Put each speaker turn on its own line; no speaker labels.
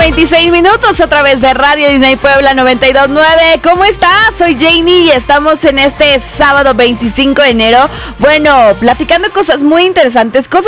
8:26 a través de Radio Disney Puebla 92.9. ¿Cómo estás? Soy Janie y estamos en este sábado 25 de enero. Bueno, platicando cosas muy interesantes, cosas